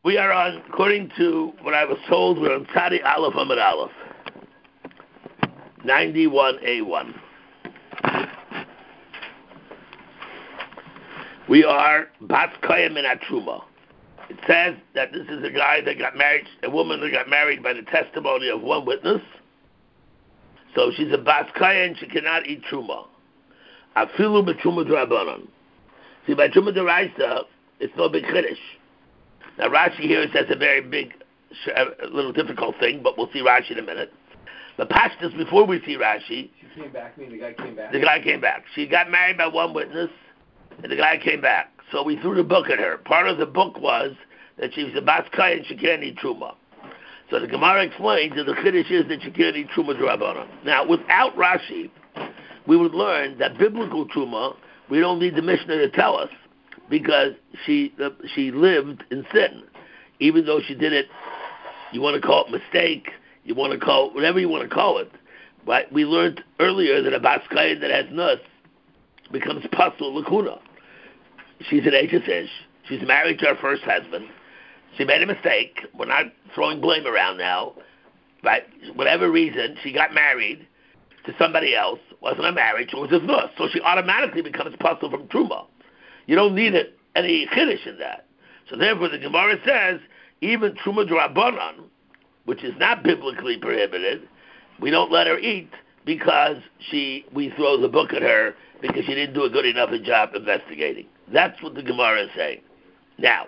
We are on, according to what I was told, we're on Tzadi Aleph Amud Aleph, 91A1. We are Bat Koyim in Atruma. It says that this is a guy that got married, a woman that got married by the testimony of one witness. So she's a Bat Koyim, she cannot eat Truma. Afilu b'Truma d'Rabbanan. See, by Truma d'Oraisa, it's no big Chiddush. Now Rashi here says a very big, a little difficult thing, but we'll see Rashi in a minute. The Pashtus, before we see Rashi... She came back, the guy came back? The guy came back. She got married by one witness, and the guy came back. So we threw the book at her. Part of the book was that she was a Bas Kai and she can't eat Truma. So the Gemara explains that the Chiddush is that she can't eat Truma d'Rabbanan. Now, without Rashi, we would learn that biblical Truma, we don't need the Mishnah to tell us, because she lived in sin. Even though she did it, you want to call it mistake, you want to call it whatever you want to call it. But we learned earlier that a Bas Kai that has nus becomes pasul lakuna. She's an Eish. She's married to her first husband. She made a mistake. We're not throwing blame around now. But whatever reason, she got married to somebody else. Wasn't a marriage, it was a nus. So she automatically becomes pasul from Truma. You don't need any Chiddush in that. So therefore the Gemara says, even Truma d'Rabbanan, which is not biblically prohibited, we don't let her eat because we throw the book at her because she didn't do a good enough a job investigating. That's what the Gemara is saying. Now,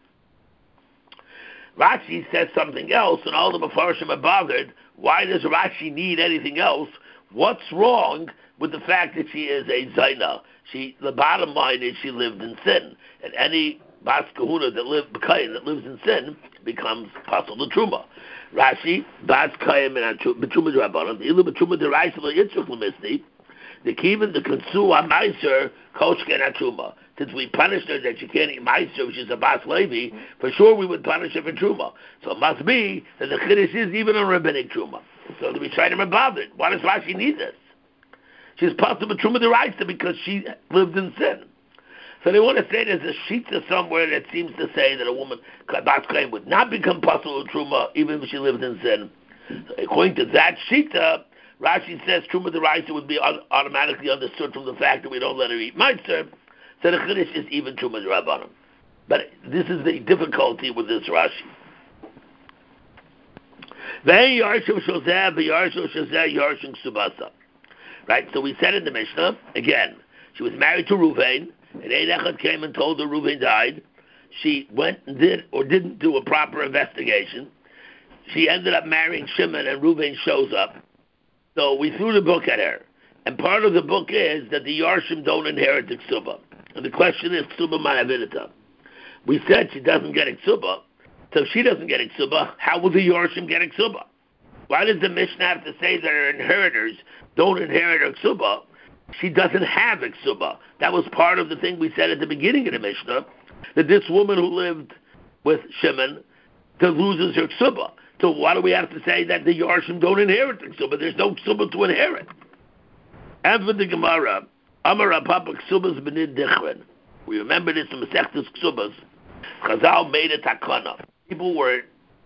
Rashi says something else, and all the Mefarshim are bothered. Why does Rashi need anything else? What's wrong with the fact that she is a Zaina? The bottom line is she lived in sin, and any Bas Kahuna that lives in sin becomes pasul the Truma. Rashi, Bas Kayim and B'Truma d'Rabbanan, the Ilu B'Truma d'Raisa l'Yitzchak l'Misni, the Kivin, the Konsu HaMaiser, Koshken HaTruma. Since we punished her that she can't eat Maiser, which is a Bas Levi, for sure we would punish her for Truma. So it must be that the Chiddush is even a rabbinic Truma. So the Rishonim are bothered. Why does Rashi need this? She's pasul B'Truma d'Raisa because she lived in sin. So they want to say there's a shita somewhere that seems to say that a woman, Bas Kohen, would not become pasul Truma even if she lived in sin. So according to that shita, Rashi says Truma d'Oraisa would be automatically understood from the fact that we don't let her eat Meiser. So the Chiddush is even Truma d'Rabbanan. But this is the difficulty with this Rashi. Right, so we said in the Mishnah, again, she was married to Ruvain, and Ein Echad came and told her Ruvain died. She went and did or didn't do a proper investigation. She ended up marrying Shimon, and Ruvain shows up. So we threw the book at her. And part of the book is that the Yarshim don't inherit the Ksuba. And the question is, Ksuba Ma'avidita. We said she doesn't get a Ksuba. So if she doesn't get a Ksuba, how will the Yarshim get a Ksuba? Why does the Mishnah have to say that her inheritors don't inherit her Ksuba? She doesn't have a Ksuba. That was part of the thing we said at the beginning of the Mishnah, that this woman who lived with Shimon loses her Ksuba. So why do we have to say that the Yarshim don't inherit the Ksuba? There's no Ksuba to inherit. And for the Gemara, Amar Papa Ksubas Benid Dichrin. We remember this in Masechtas Ksubas. Chazal made a takana. People were,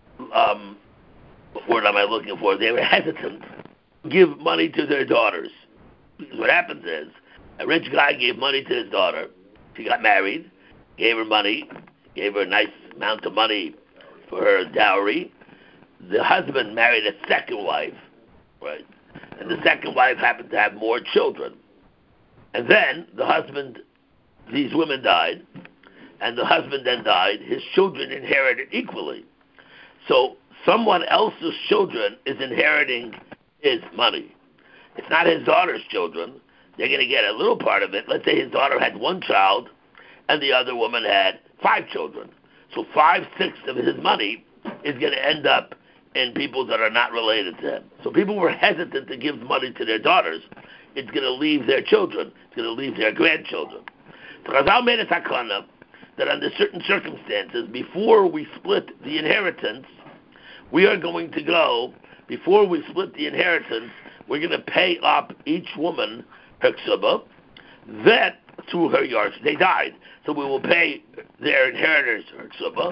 what word am I looking for? They were hesitant to give money to their daughters. Because what happens is, a rich guy gave money to his daughter. She got married, gave her money, gave her a nice amount of money for her dowry. The husband married a second wife, right? And the second wife happened to have more children. And then the husband, these women died, and the husband then died. His children inherited equally. So someone else's children is inheriting his money. It's not his daughter's children. They're going to get a little part of it. Let's say his daughter had one child, and the other woman had 5 children. So 5/6 of his money is going to end up in people that are not related to him. So people were hesitant to give money to their daughters. It's going to leave their children. It's going to leave their grandchildren. So Chazal made a takana that under certain circumstances, before we split the inheritance, we are going to go, before we split the inheritance, we're going to pay up each woman her ksuba, then through her yards. They died, so we will pay their inheritors her ksuba.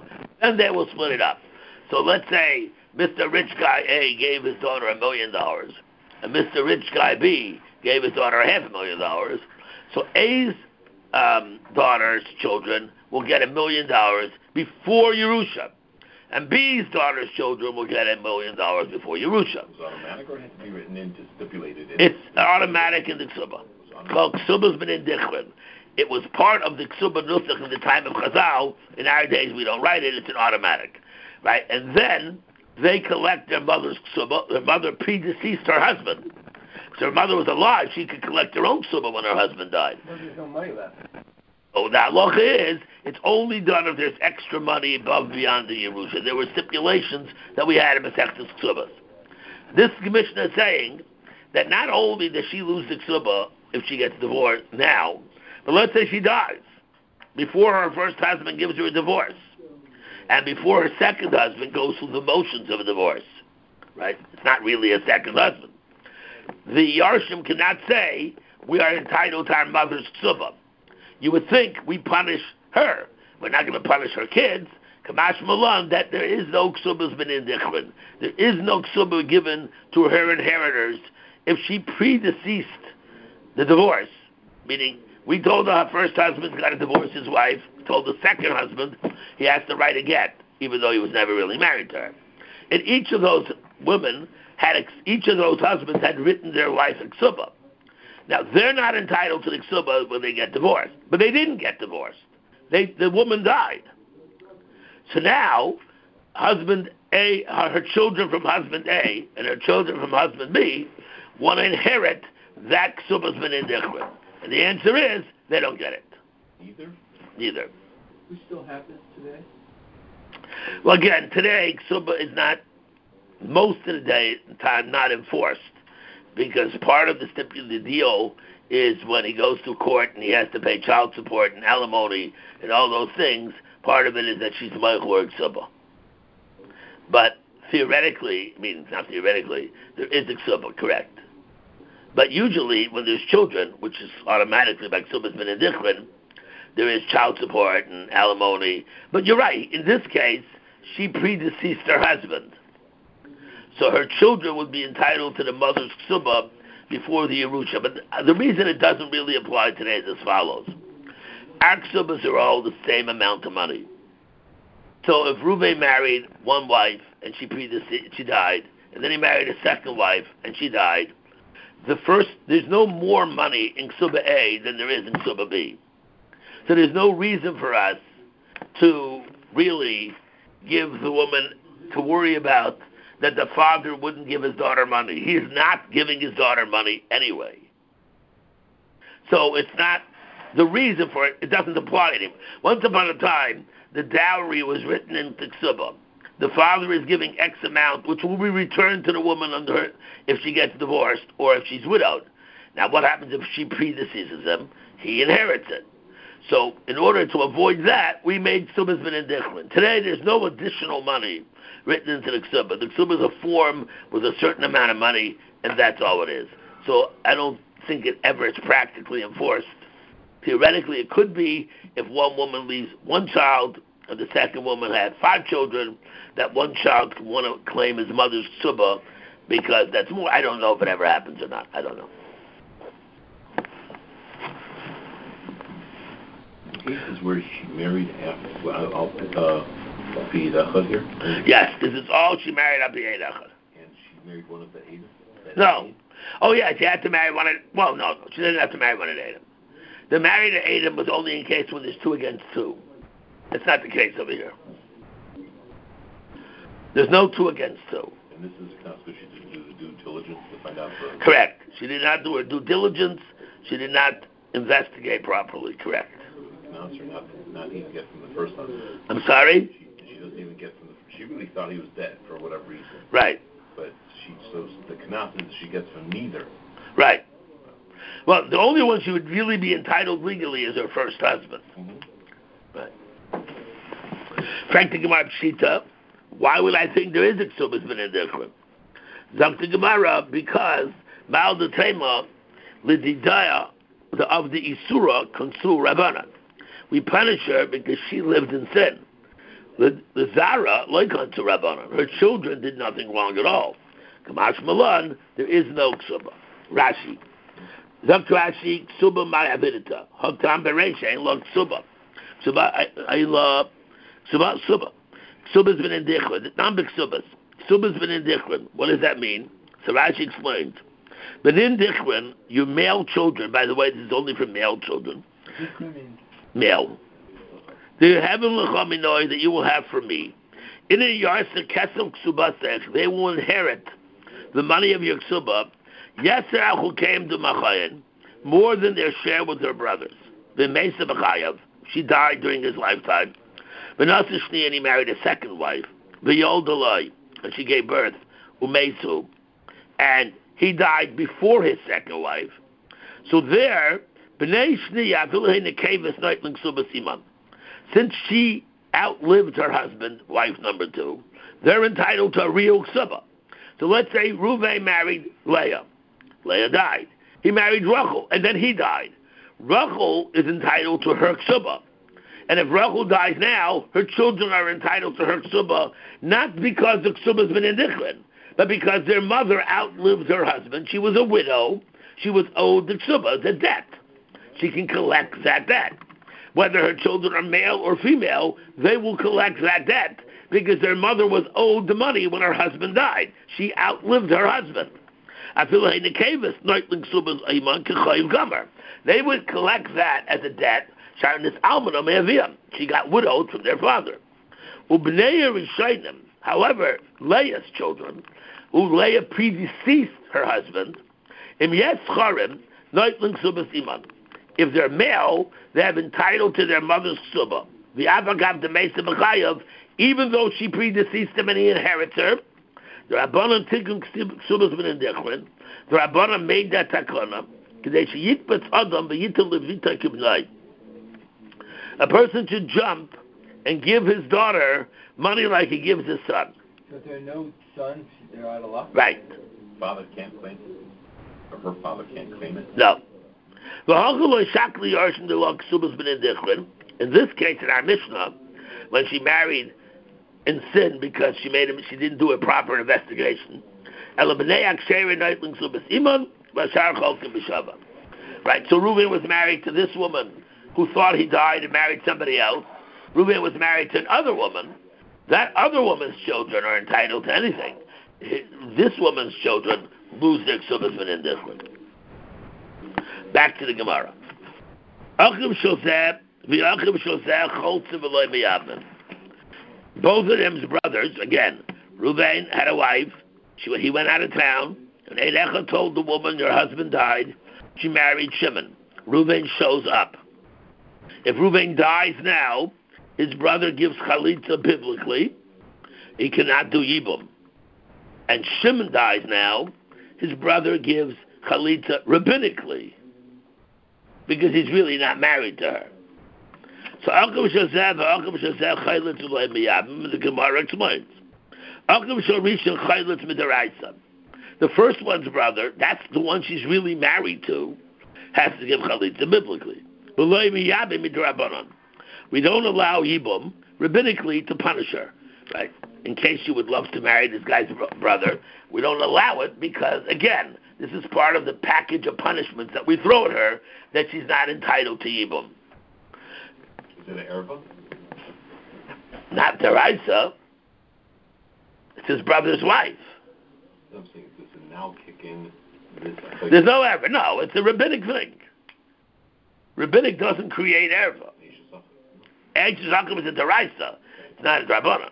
and they will split it up. So let's say Mr. Rich Guy A gave his daughter $1 million, and Mr. Rich Guy B gave his daughter $500,000. So A's daughter's children will get $1 million before Yerusha, and B's daughter's children will get $1 million before Yerusha. Is it automatic or it has to be written in to stipulate it? It's automatic in the Ksuba. Well, Ksuba's been in Dichrin. It was part of the Ksuba Nusach in the time of Chazal. In our days, we don't write it. It's an automatic, right? And then they collect their mother's Ksuba. Their mother predeceased her husband. So her mother was alive. She could collect her own Ksuba when her husband died. Well, there's no money left. Oh, the halacha is, it's only done if there's extra money above and beyond the Yerusha. There were stipulations that we had in Masechtas Ksubas. This commissioner is saying that not only does she lose the Ksuba if she gets divorced now, but let's say she dies before her first husband gives her a divorce, and before her second husband goes through the motions of a divorce, right? It's not really a second husband. The Yarshim cannot say, we are entitled to our mother's Ksuba. You would think we punish her. We're not going to punish her kids. Kamash Malan, that there is no Ksubas B'nin Dichrin. There is no Ksuba given to her inheritors if she predeceased the divorce. Meaning, we told her first husband's got to divorce his wife, told the second husband he has to write a get, even though he was never really married to her. And each of those women each of those husbands had written their wife a Ksuba. Now, they're not entitled to the Ksuba when they get divorced, but they didn't get divorced. The woman died. So now, husband A, her children from husband A and her children from husband B want to inherit that Ksuba's B'nin Dichrin. And the answer is, they don't get it. Neither. We still have this today? Well, again, today, Ksuba is not, most of the time, not enforced. Because part of the deal is when he goes to court and he has to pay child support and alimony and all those things, part of it is that she's Meichel or Ksuba. But theoretically, not theoretically, there is a Ksuba, correct. But usually, when there's children, which is automatically by Ksuba's B'nin Dichrin, there is child support and alimony. But you're right, in this case, she predeceased her husband. So her children would be entitled to the mother's Ksuba before the Yerusha. But the reason it doesn't really apply today is as follows. Our Ksubas are all the same amount of money. So if Reuven married one wife and she died, and then he married a second wife and she died, there's no more money in Ksuba A than there is in Ksuba B. So there's no reason for us to really give the woman to worry about that the father wouldn't give his daughter money. He is not giving his daughter money anyway. So it's not the reason for it. It doesn't apply to him. Once upon a time, the dowry was written in Ksuba. The father is giving X amount, which will be returned to the woman under her if she gets divorced or if she's widowed. Now, what happens if she predeceases him? He inherits it. So, in order to avoid that, we made Ksubas B'nin Dichrin. Today, there's no additional money written into the Ksuba. The Ksuba is a form with a certain amount of money, and that's all it is. So, I don't think it ever is practically enforced. Theoretically, it could be if one woman leaves one child and the second woman had 5 children, that one child could want to claim his mother's Ksuba because that's more. I don't know if it ever happens or not. I don't know. Cases where she married after, I'll be Echad here. Yes, this is all she married up the Echad. And she married one of the Edom? No. Oh yeah, she had to marry one of. Well, no, she didn't have to marry one of the Edom. The married Edom was only in case when there's 2 against 2. That's not the case over here. There's no 2 against 2. And this is not because she didn't do the due diligence to find out. Correct. She did not do her due diligence. She did not investigate properly. Correct. Not even get from the first husband. I'm sorry? She doesn't even get from she really thought he was dead for whatever reason. Right. But so the knas is she gets from neither. Right. Well, the only one she would really be entitled legally is her first husband. Mm-hmm. Right. Frank the Gemara Pshita, why would I think there is a Ksubas B'nin Dichrin? Zok the Gemara, because Ma'al the Tema, L'didaya, of the Isura, Konsul Rabbanan. We punish her because she lived in sin. The Zara, like unto Rabbanon, her children did nothing wrong at all. Kamash Malan, there is no ksuba. Rashi. Zak Rashi, ksuba ma'avidita. Haktam bereisha, ain't lo ksuba. Ksuba, I love, ksuba. Ksuba's been in dichrin. Nambik ksubas. Ksuba's been in dichrin. What does that mean? So Rashi explains. But in dichrin, your male children, by the way, this is only for male children. Male. The heaven lechaminoi that you will have for me. In a yarsa kesem ksubasech, they will inherit the money of your ksuba. Yeser who came to Machayan, more than their share with their brothers. The Mesa Machayav, she died during his lifetime. Benasa Shni, and he married a second wife. V'yol Delay, and she gave birth. Umesu, and he died before his second wife. So there, B'nei Shni Yavilah Nekevis Neitling Subasiman. Since she outlived her husband, wife number 2, they're entitled to a real ksuba. So let's say Reuven married Leah. Leah died. He married Rachel, and then he died. Rachel is entitled to her ksuba. And if Rachel dies now, her children are entitled to her ksuba, not because the ksuba's been in dichrin, but because their mother outlived her husband. She was a widow. She was owed the ksuba, the debt. She can collect that debt. Whether her children are male or female, they will collect that debt because their mother was owed the money when her husband died. She outlived her husband. They would collect that as a debt. She got widowed from their father. However, Leah's children, who Leah predeceased her husband, if they're male, they have entitled to their mother's suba. The Avagav the Mesa B'chayav, even though she predeceased him and he inherits her, the Rabbanan Tikkun Ksubas been in Dechrin. The Rabbanan made that takana. A person should jump and give his daughter money like he gives his son. So if there are no sons, they're out of luck? Right. Father can't claim it? Or her father can't claim it? No. In this case, in our Mishnah, when she married in sin because she didn't do a proper investigation. Right, so Reuben was married to this woman who thought he died and married somebody else. Reuben was married to another woman. That other woman's children are entitled to anything. This woman's children lose their ksubas in different. Back to the Gemara. Both of them's brothers, again, Reuben had a wife. He went out of town, and Eilecha told the woman, your husband died. She married Shimon. Reuben shows up. If Reuben dies now, his brother gives chalitza biblically. He cannot do yibum. And Shimon dies now, his brother gives chalitza rabbinically, because he's really not married to her. So the Gemara explains. The first one's brother, that's the one she's really married to, has to give chalitza biblically. We don't allow yibum rabbinically to punish her, right? In case she would love to marry this guy's brother, we don't allow it because, again, this is part of the package of punishments that we throw at her that she's not entitled to yibum. Is it an erva? Not deraisa. It's his brother's wife. I'm saying, does it now kick in? There's no erva. No, it's a rabbinic thing. Rabbinic doesn't create erva. Eish Zakum is a deraisa. It's not a drabana.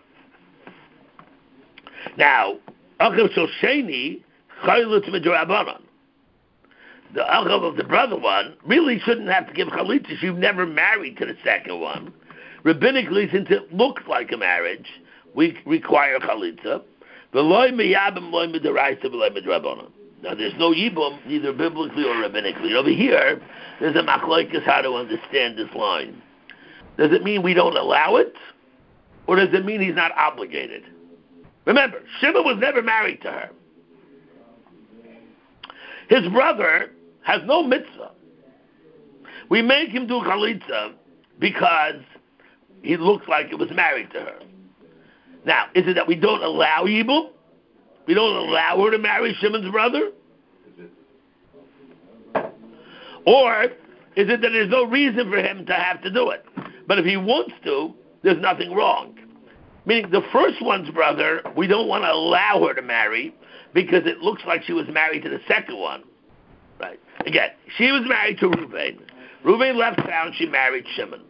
Now, Achav Shosheni Chaylut Midrabanan. The Achav of the brother one really shouldn't have to give chalitza. She's never married to the second one. Rabbinically, since it looks like a marriage, we require chalitza. Now, there's no yibum, neither biblically or rabbinically. Over here, there's a machlokes how to understand this line. Does it mean we don't allow it? Or does it mean he's not obligated? Remember, Shimon was never married to her. His brother has no mitzvah. We make him do chalitza because he looks like he was married to her. Now, is it that we don't allow Yibum? We don't allow her to marry Shimon's brother? Or is it that there's no reason for him to have to do it? But if he wants to, there's nothing wrong. Meaning the first one's brother, we don't want to allow her to marry because it looks like she was married to the second one. Right. Again, she was married to Reuven. Reuven left town, she married Shimon.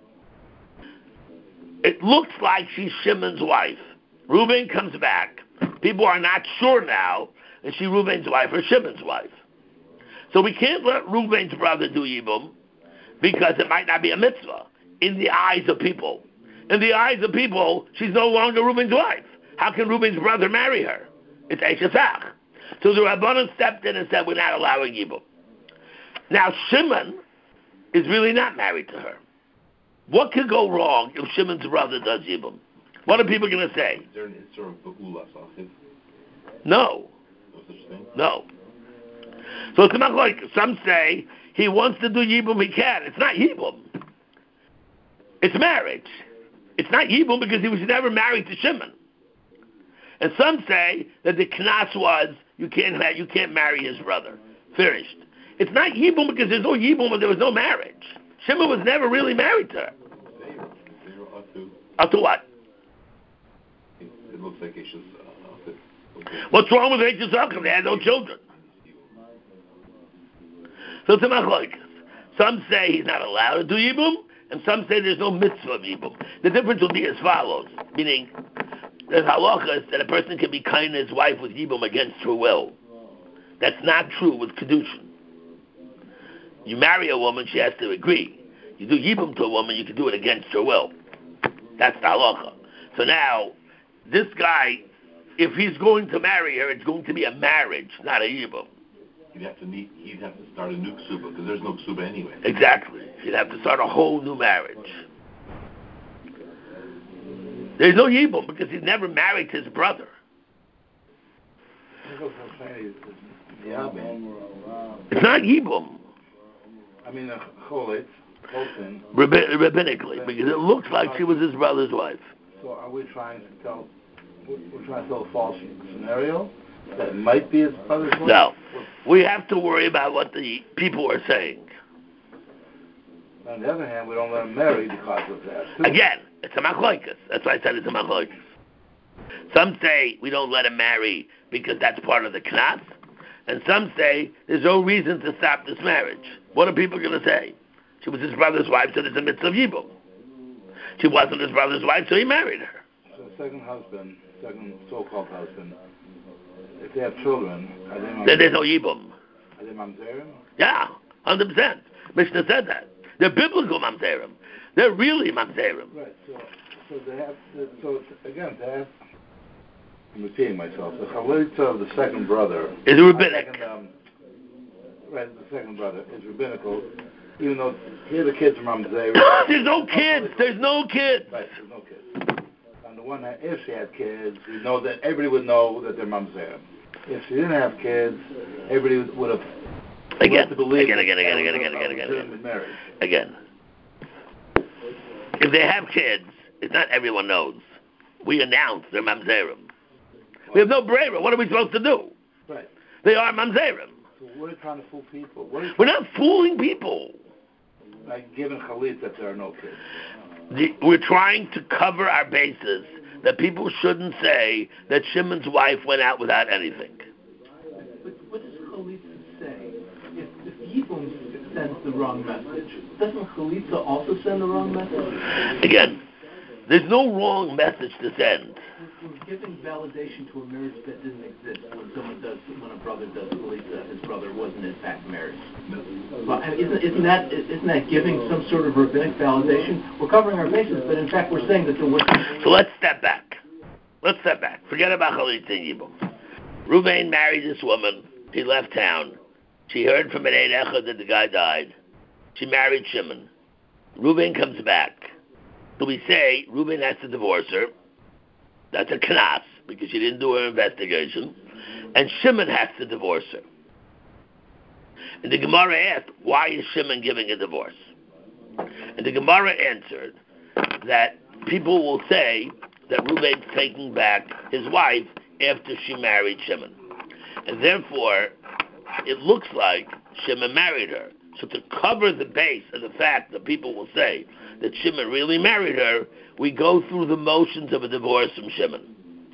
It looks like she's Shimon's wife. Reuven comes back. People are not sure now, is she Reuven's wife or Shimon's wife? So we can't let Reuven's brother do Yibum because it might not be a mitzvah in the eyes of people. In the eyes of people, she's no longer Reuven's wife. How can Reuven's brother marry her? It's Eishesach. So the Rabbanan stepped in and said, we're not allowing Yibum. Now Shimon is really not married to her. What could go wrong if Shimon's brother does Yibum? What are people going to say? Is there an Isser of Ba'ula Sachid? No. No such thing? No. So it's not like some say he wants to do Yibum, he can. It's not Yibum. It's marriage. It's not Yibum because he was never married to Shimon. And some say that the knas was you can't marry his brother. Finished. It's not Yibum because there's no Yibum when there was no marriage. Shimon was never really married to her. Up to what? It looks like Isha's okay. What's wrong with Isha's They had no children. So it's a machlokes. Some say he's not allowed to do Yibum, and some say there's no mitzvah of Yibum. The difference will be as follows, meaning there's halachas that a person can be kind to his wife with Yibum against her will. That's not true with Kedushin. You marry a woman, she has to agree. You do Yibum to a woman, you can do it against her will. That's the halacha. So now, this guy, if he's going to marry her, it's going to be a marriage, not a Yibum. He'd have to start a new ksuba because there's no ksuba anyway. Exactly. He'd have to start a whole new marriage. There's no Yibum because he's never married his brother. It's not Yibum. I mean, Cholet, rabbinically, because it looks like she was his brother's wife. So are we trying to tell? We're trying to tell a false scenario that it might be his brother's wife? No, we have to worry about what the people are saying. On the other hand, we don't let him marry because of that. Too. Again, it's a machlokes. That's why I said it's a machlokes. Some say we don't let him marry because that's part of the knas, and some say there's no reason to stop this marriage. What are people going to say? She was his brother's wife, so there's a mitzvah of Yibum. She wasn't his brother's wife, so he married her. So second so-called husband, if they have children, are they mamzerim? Then there's no Yibum. Are they mamzerim? Yeah, 100%. Mishnah said that. They're biblical mamzerim. They're really mamzerim. Right. So they have. So again, they have. I'm repeating myself. The chalitza of the second brother is rabbinic. The second brother is rabbinical. Even though here the kids are mamzerim. There's no kids. There's no kids. Right. There's no kids. On the one hand, if she had kids, we know that everybody would know that they're mamzerim. If she didn't have kids, everybody would have. Again. If they have kids, it's not everyone knows. We announce they're mamzerim. We have no brera. What are we supposed to do? Right. They are mamzerim. So we're trying to fool people. We're not fooling people. Like giving chalit that there are no kids. We're trying to cover our bases that people shouldn't say that Shimon's wife went out without anything. But what does Chalitza say? If Yibum sends the wrong message, doesn't Chalitza also send the wrong message? Again, there's no wrong message to send. We're giving validation to a marriage that didn't exist when a brother does Chalitza, his brother wasn't in fact married. Well, isn't that giving some sort of rabbinic validation? We're covering our bases, but in fact we're saying that there was. So let's step back. Forget about Chalitza and Yibum. Reuven married this woman. He left town. She heard from an Eid Echad that the guy died. She married Shimon. Reuven comes back. So we say Reuven has to divorce her. That's a knas, because she didn't do her investigation. And Shimon has to divorce her. And the Gemara asked, why is Shimon giving a divorce? And the Gemara answered that people will say that Reuven's taking back his wife after she married Shimon. And therefore, it looks like Shimon married her. So to cover the base of the fact that people will say that Shimon really married her, we go through the motions of a divorce from Shimon.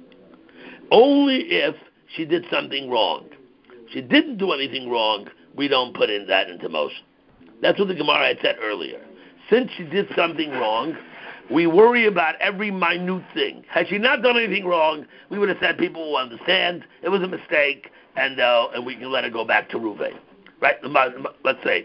Only if she did something wrong. If she didn't do anything wrong, we don't put that into motion. That's what the Gemara had said earlier. Since she did something wrong, we worry about every minute thing. Had she not done anything wrong, we would have said people will understand, it was a mistake, and we can let her go back to Reuven. Right? Let's say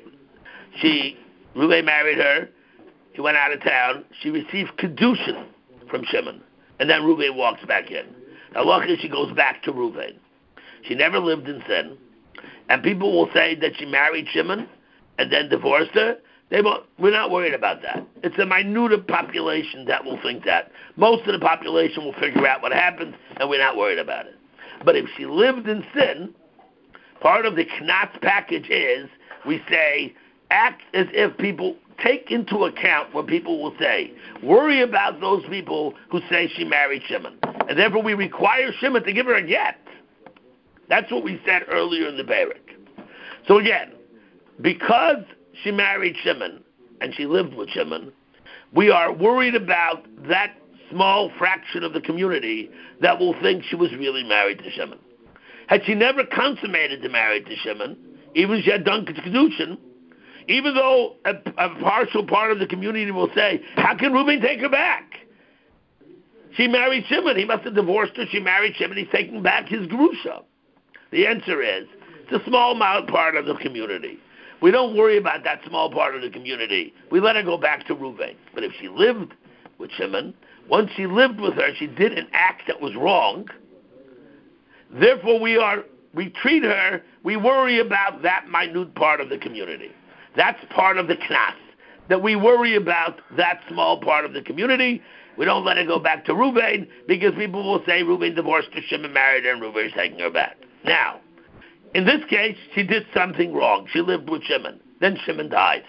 Reuven married her, he went out of town, she received kedushin from Shimon, and then Reuven walks back in. Now luckily she goes back to Reuven. She never lived in sin, and people will say that she married Shimon and then divorced her. We're not worried about that. It's a minute population that will think that. Most of the population will figure out what happened, and we're not worried about it. But if she lived in sin, part of the Knatz package is we say, act as if people take into account what people will say. Worry about those people who say she married Shimon. And therefore we require Shimon to give her a get. That's what we said earlier in the Barak. So again, because she married Shimon and she lived with Shimon, we are worried about that small fraction of the community that will think she was really married to Shimon. Had she never consummated the marriage to Shimon, even if she had done kedushin, even though a partial part of the community will say, how can Reuben take her back? She married Shimon. He must have divorced her. She married Shimon. He's taking back his grusha. The answer is, it's a small part of the community. We don't worry about that small part of the community. We let her go back to Reuven. But if she lived with Shimon, once she lived with her, she did an act that was wrong. Therefore, we treat her, we worry about that minute part of the community. That's part of the knas, that we worry about that small part of the community. We don't let her go back to Reuven, because people will say Reuven divorced her, Shimon married her, and Reuven is taking her back. Now, in this case, she did something wrong. She lived with Shimon. Then Shimon died.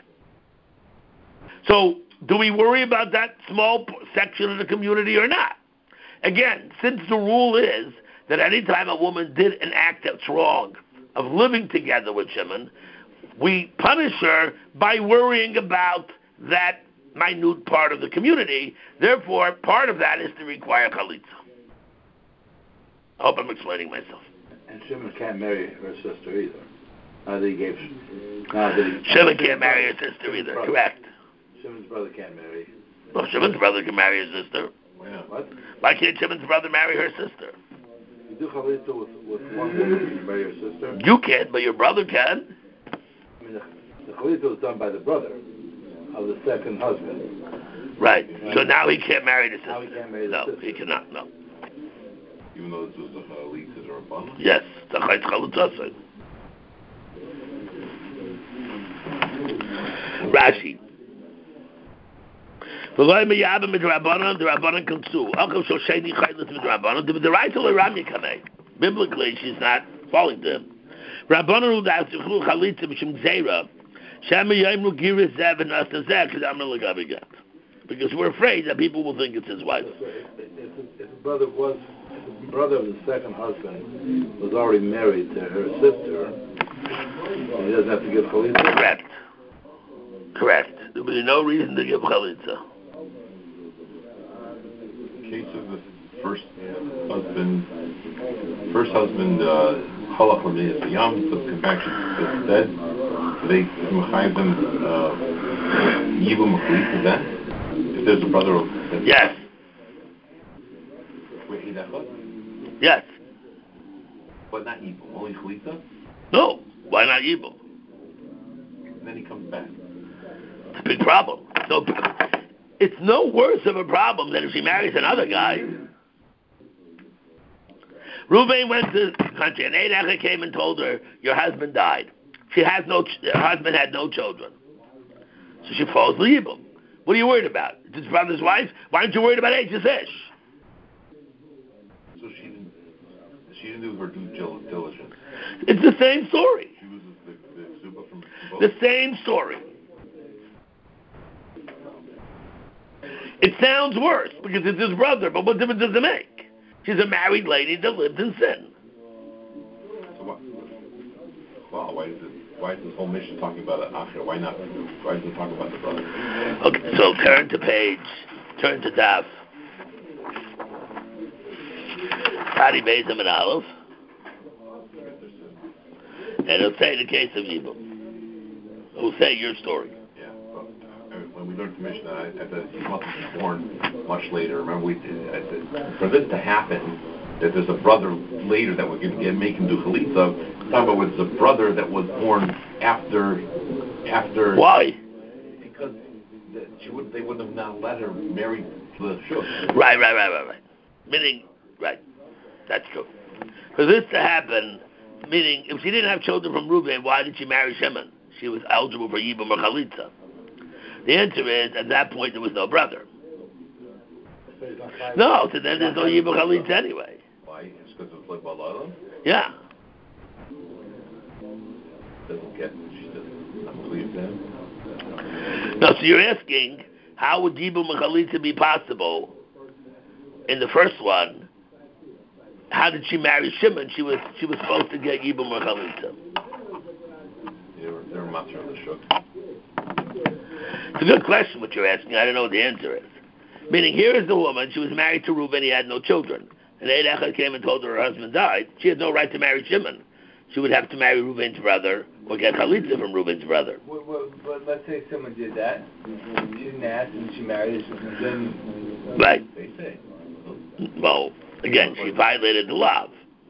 So, do we worry about that small section of the community or not? Again, since the rule is that any time a woman did an act that's wrong, of living together with Shimon, we punish her by worrying about that minute part of the community. Therefore, part of that is to require chalitza. I hope I'm explaining myself. And Shimon can't marry her sister either. Shimon can't marry her sister either, correct. Shimon's brother can't marry. Well, Shimon's brother can marry his sister. Yeah. What? Why can't Shimon's brother marry her sister? You do chalitza with one woman, you marry her sister? You can't, but your brother can. I mean, the chalitza was done by the brother of the second husband. Right. So now he can't marry the sister. Now he can't marry the sister. No, he cannot, no. Even though this was the chalitza or a bundle? Yes, the chalitza. Rashi. Biblically, she's not falling to him. Because we're afraid that people will think it's his wife. If the brother of the second husband was already married to her sister, he doesn't have to give chalitza? Correct. There will be no reason to give chalitza. In case of the first husband, halach l'miyas v'yam, so come back, she's dead, so they mechayiv them yibum chalitza then? If there's a brother of... Yes. Wait, yes. But not yibum, only chalitza? No. Why not yibum? And then he comes back. It's a big problem. So it's no worse of a problem than if she marries another guy. Reuben went to the country, and Eidach came and told her, your husband died. Her husband had no children. So she falls Yibum. What are you worried about? It's his brother's wife? Why aren't you worried about Eich's Ish? So she didn't do her due diligence. It's the same story. She was the Zuba from both. The same story. It sounds worse because it's his brother, but what difference does it make? She's a married lady that lived in sin. So why is this whole mission talking about an Achra? Why not? Why does it talk about the brother? Okay, so turn to Daf. Tadi Beis Amid Aleph. And it'll say the case of Yibum. It'll say your story. Yeah, well, when we learned the mission, I said he must have been born much later. Remember, for this to happen, that there's a brother later that we're going to make him do chalitza. Talking about it's a brother that was born after. Why? Because they wouldn't have not let her marry the shuk. Right. Meaning, right. That's true. For this to happen, meaning, if she didn't have children from Reuben, why did she marry Shimon? She was eligible for Yibum or Chalitza. The answer is, at that point, there was no brother. No, so then there's no Yibum or Chalitza anyway. Why? It's because it was like Balala? Yeah. Doesn't get, she doesn't believe them. No, so you're asking, how would Yibum or Chalitza be possible? In the first one, how did she marry Shimon? She was supposed to get Yibum or Chalitza. They're matzah on the shuk. It's a good question what you're asking. I don't know what the answer is. Meaning, here is the woman. She was married to Reuben. He had no children. And Eid Echad came and told her husband died. She had no right to marry Shimon. She would have to marry Reuben's brother or get Chalitza from Reuben's brother. But let's say someone did that. She didn't ask and she married. Then Right. They say. Well, again, she violated the law.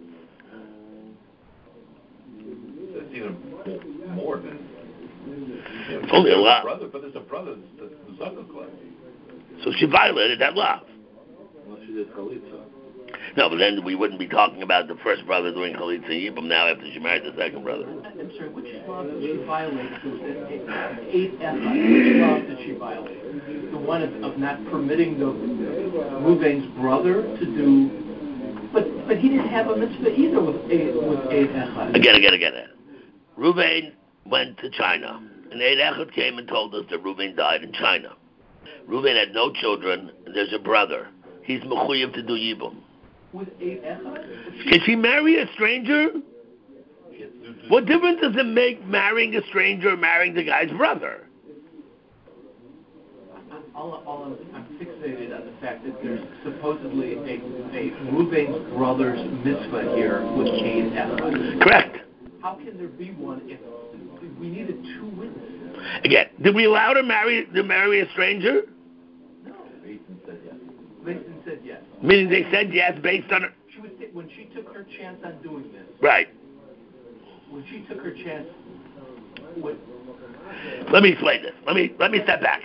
That's even more than. It's only a law. But there's a brother that's the Zucker class. So she violated that law. Well, she did chalitza. No, but then we wouldn't be talking about the first brother doing Chalitza Yibum now after she married the second brother. I'm sorry, which law did she violate? Which law did she violate? The one of not permitting the Reuben's brother to do, but he didn't have a mitzvah either with Eid Echad. Again. Reuben went to China, and Eid Echad came and told us that Reuben died in China. Reuben had no children, and there's a brother. He's mechuyev to do Yibum. With Eid Echad? Can she marry a stranger? What difference does it make marrying a stranger or marrying the guy's brother? I'm fixated on the fact that there's supposedly a Reuben's brother's mitzvah here with Eid Echad. Correct. How can there be one if we needed two witnesses? Again, did we allow her to marry a stranger? No. Mason said yes. Meaning they said yes based on her. When she took her chance on doing this. Right. When she took her chance. Let me explain this. Let me step back.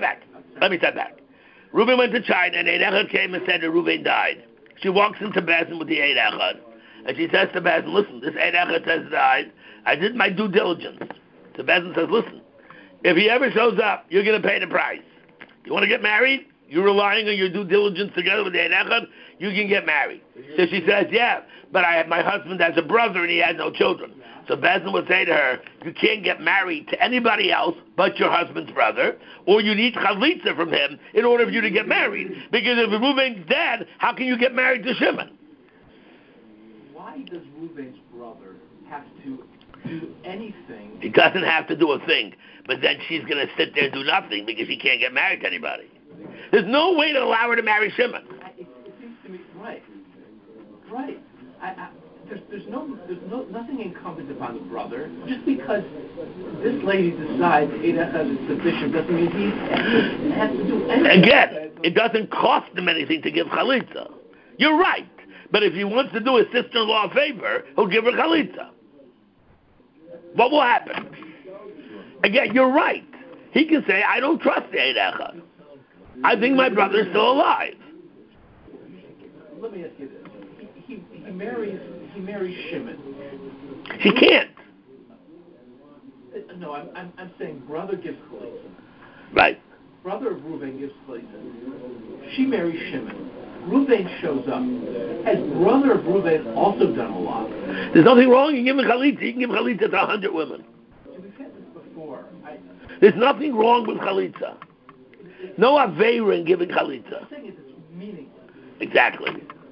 Reuben went to China, and Eid Echad came and said that Reuben died. She walks into Bezin with the Eid Echad, and she says to Bezin, listen, this Eid Echad says died. I did my due diligence. So Bezin says, listen, if he ever shows up, you're going to pay the price. You want to get married? You're relying on your due diligence together with the Eid Echad, you can get married. So she says, yeah, but my husband has a brother and he had no children. So Bezin would say to her, you can't get married to anybody else but your husband's brother, or you need chalitza from him in order for you to get married. Because if Reuben's dead, how can you get married to Shimon? Why does Reuben's brother have to do anything? He doesn't have to do a thing, but then she's going to sit there and do nothing because he can't get married to anybody. There's no way to allow her to marry Shimon. It seems to me, right. There's nothing incumbent upon the brother. Just because this lady decides Eid Echad is sufficient doesn't mean he has to do anything. Again, it doesn't cost him anything to give chalitza. You're right, but if he wants to do his sister-in-law a favor, he'll give her chalitza. What will happen? Again, you're right. He can say, I don't trust the Eid Echad. I think my brother's still alive. Let me ask you this. He marries Shimon. She can't. No, I'm saying brother gives chalitza. Right. Brother of Reuben gives chalitza. She marries Shimon. Reuben shows up. Has brother of Reuben also done a lot? There's nothing wrong in giving chalitza. You can give chalitza to 100 women. We've had this before. There's nothing wrong with chalitza. no aveira in giving chalitza. The thing is, it's meaningless. Exactly.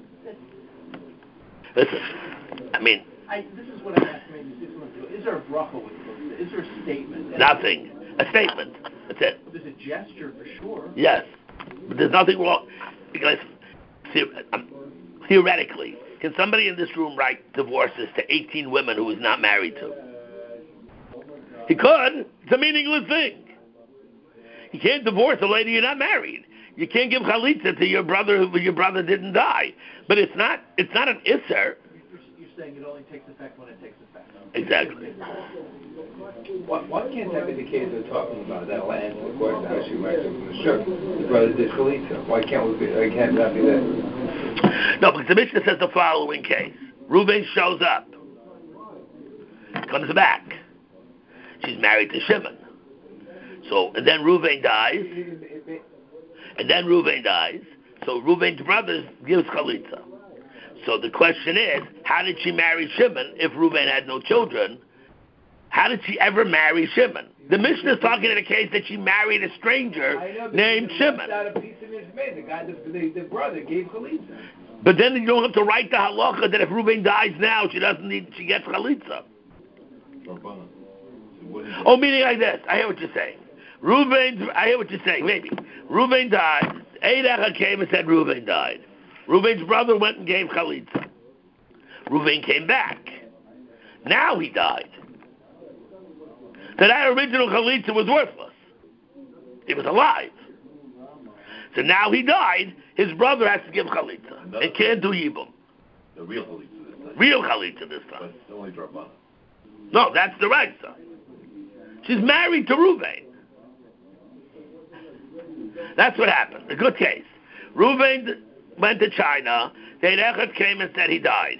Listen, I mean, this is what I asked maybe 6 months ago. Is there a bracha with chalitza? Is there a statement? nothing. A statement. That's it. There's a gesture for sure. Yes, but there's nothing wrong. Because theoretically, can somebody in this room write divorces to 18 women who he's not married to? He could. It's a meaningless thing. You can't divorce a lady you're not married. You can't give chalitza to your brother who your brother didn't die. But it's not an isser. You're saying it only takes effect when it takes effect. Exactly. Why can't that be the case we're talking about? That'll answer the question. How she writes it from the shuk. The brother did chalitza. Why can't that be that? No, because the Mishnah says the following case. Reuven shows up. Comes back. She's married to Shimon. So, and then Reuven dies. So Reuven's brother gives chalitza. So the question is, how did she marry Shimon if Reuven had no children? How did she ever marry Shimon? The Mishnah is talking in a case that she married a stranger named Shimon. The brother gave chalitza. But then you don't have to write the halacha that if Reuven dies now, she gets chalitza. Oh, meaning like this. I hear what you're saying. Maybe. Reuven died. Eidecha came and said Reuven died. Reuven's brother went and gave chalitza. Reuven came back. Now he died. So that original chalitza was worthless. He was alive. So now he died. His brother has to give chalitza. And can't do yibum. The real chalitza this time. Real chalitza this time. But it's only drabana. No, that's the right side. She's married to Reuven. That's what happened. A good case. Reuven went to China. The Echad came and said he died.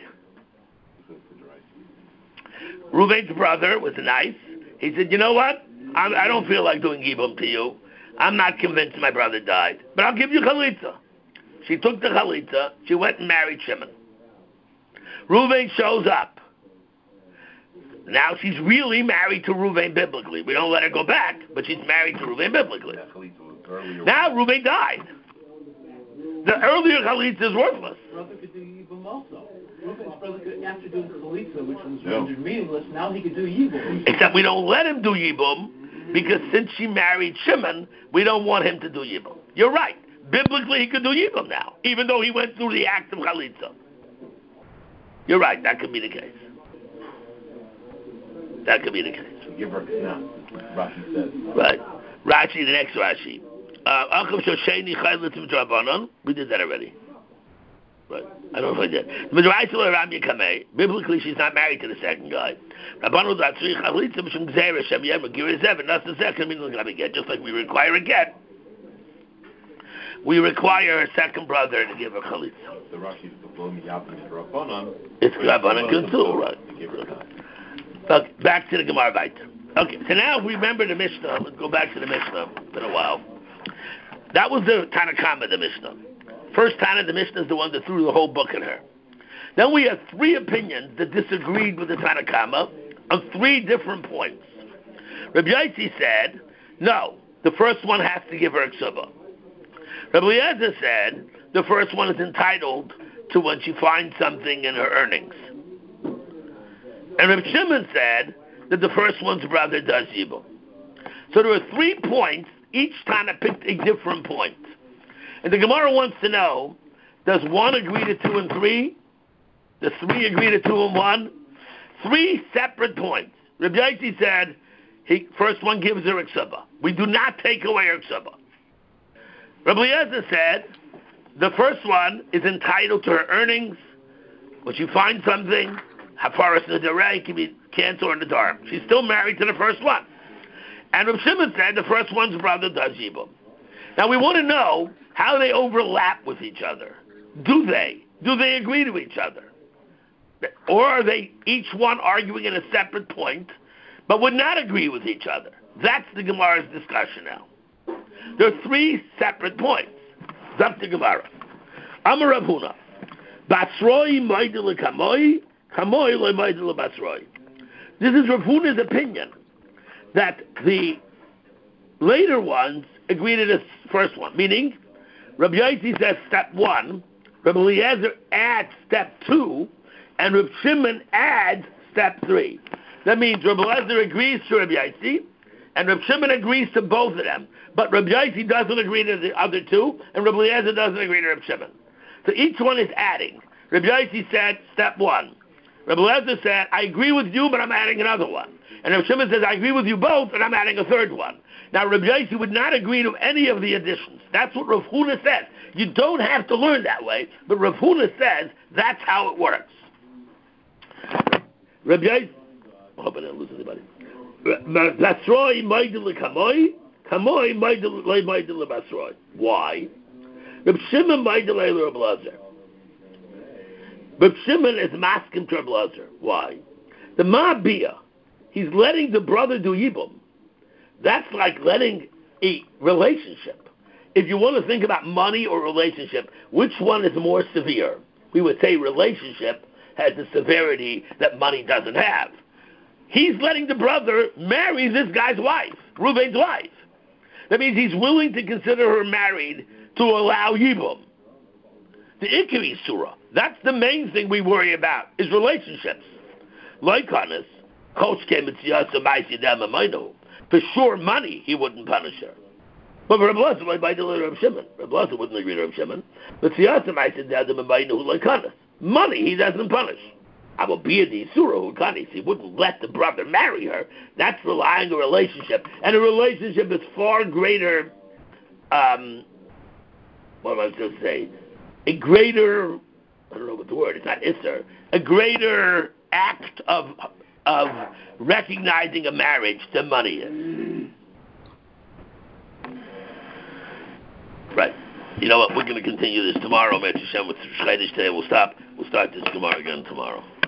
Reuven's brother was nice. He said, you know what? I don't feel like doing yibum to you. I'm not convinced my brother died. But I'll give you chalitza. She took the chalitza. She went and married Shimon. Reuven shows up. Now she's really married to Reuven biblically. We don't let her go back, but she's married to Reuven biblically. Now Reuven died. The earlier chalitza is worthless. Brother could do yibum also. Reuven's brother could, after doing chalitza, which was rendered meaningless, now he could do yibum. Except we don't let him do yibum because since she married Shimon, we don't want him to do yibum. You're right. Biblically, he could do yibum now, even though he went through the act of chalitza. You're right. That could be the case. That could be the case. Give her Rashi says. Right. Rashi, the next Rashi. We did that already. Right. I don't know if I did. Biblically, she's not married to the second guy. Just like we require a get, we require a second brother to give her chalitza. The Rashi is the Blomi Yabim and Rabbanon. It's Rabbanon good too, right? Okay, back to the Gemara Vayter. Okay, so now if we remember the Mishnah, let's go back to the Mishnah. It's been a while. That was the Tanakama, the Mishnah. First Tana, the Mishnah is the one that threw the whole book at her. Then we had three opinions that disagreed with the Tanakama on three different points. Rabbi Yossi said, no, the first one has to give her a ksuba. Rabbi Eliezer said, the first one is entitled to when she finds something in her earnings. And Rabbi Shimon said that the first one's brother does yibum. So there were 3 points. Each Tana picked a different point. And the Gemara wants to know, does 1 agree to 2 and 3? Does 3 agree to 2 and 1? 3 separate points. Rabbi Yossi said, first one gives her a ksuba. We do not take away her ksuba. Rabbi Eliezer said, the first one is entitled to her earnings. When she finds something, Hafaras Nadarai can be cancer in the dark. She's still married to the first one. And Rabbi Shimon said the first one's brother does yibum. Now we want to know how they overlap with each other. Do they? Do they agree to each other? Or are they each one arguing in a separate point, but would not agree with each other? That's the Gemara's discussion now. There are 3 separate points. That's the Gemara. Amar Rav Huna. Basroi moidele kamoi, kamoi lo moidele basroi. This is Rav Huna's opinion that the later ones agree to this first one, meaning Rabbi Yossi says step 1, Rabbi Eliezer adds step 2, and Rabbi Shimon adds step 3. That means Rabbi Eliezer agrees to Rabbi Yossi, and Rabbi Shimon agrees to both of them, but Rabbi Yossi doesn't agree to the other two, and Rabbi Eliezer doesn't agree to Rabbi Shimon. So each one is adding. Rabbi Yossi said step 1. Rabbi Eliezer said, I agree with you, but I'm adding another one. And Rabbi Shimon says, I agree with you both, and I'm adding a third one. Now, Rabbi Yossi would not agree to any of the additions. That's what Rav Huna says. You don't have to learn that way, but Rav Huna says that's how it works. Rabbi Yossi, I hope I didn't lose anybody. Basroi maidel kamoi, kamoi maidel basroi. Why? Rabbi Shimon maidel Rabbi Eliezer. Rabbi Shimon is masking to Rabbi Eliezer. Why? The Ma'abiyah, he's letting the brother do Yibum. That's like letting a relationship. If you want to think about money or relationship, which one is more severe? We would say relationship has the severity that money doesn't have. He's letting the brother marry this guy's wife, Reuven's wife. That means he's willing to consider her married to allow Yibum. The Ikari Surah, that's the main thing we worry about, is relationships. Like Hannes, Coach came and see us, for sure money, he wouldn't punish her. But Rabbi Eliezer might delay Rabbi Shimon. Rabbi Eliezer wouldn't agree to Rabbi Shimon. But Siyasa might say that like Hannes. Money, he doesn't punish. I will be in the Surah who he wouldn't let the brother marry her. That's relying on a relationship. And a relationship is far greater, what am I supposed to say? A greater, I don't know what the word, it's not Isser, a greater act of recognizing a marriage than money is. Right. You know what, we're going to continue this tomorrow, Mitzvah Shem, with Shchedish today. We'll start this Gemara again tomorrow.